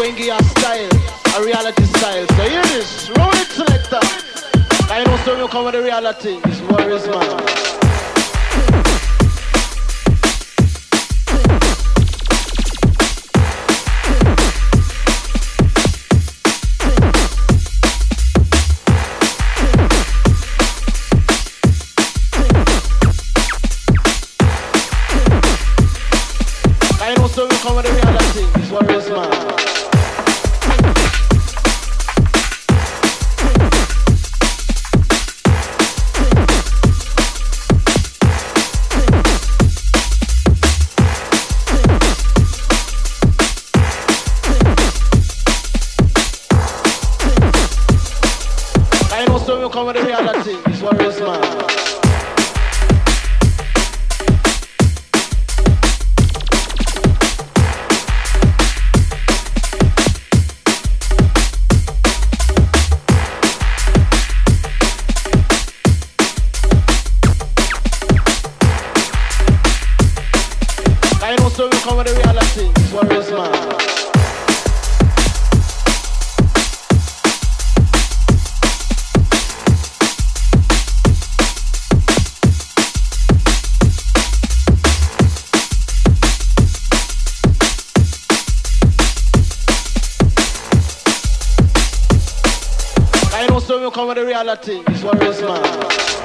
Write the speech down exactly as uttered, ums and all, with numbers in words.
going to give you a style, a reality style. So hear this, roll it selector. I know some you come with the reality, it's Warriors man. So we come with the reality, it's Warriors man. I know so we come with the reality, it's Warriors man. So we come with the reality, it's Warriors man. I know so we come with the reality, it's Warriors man.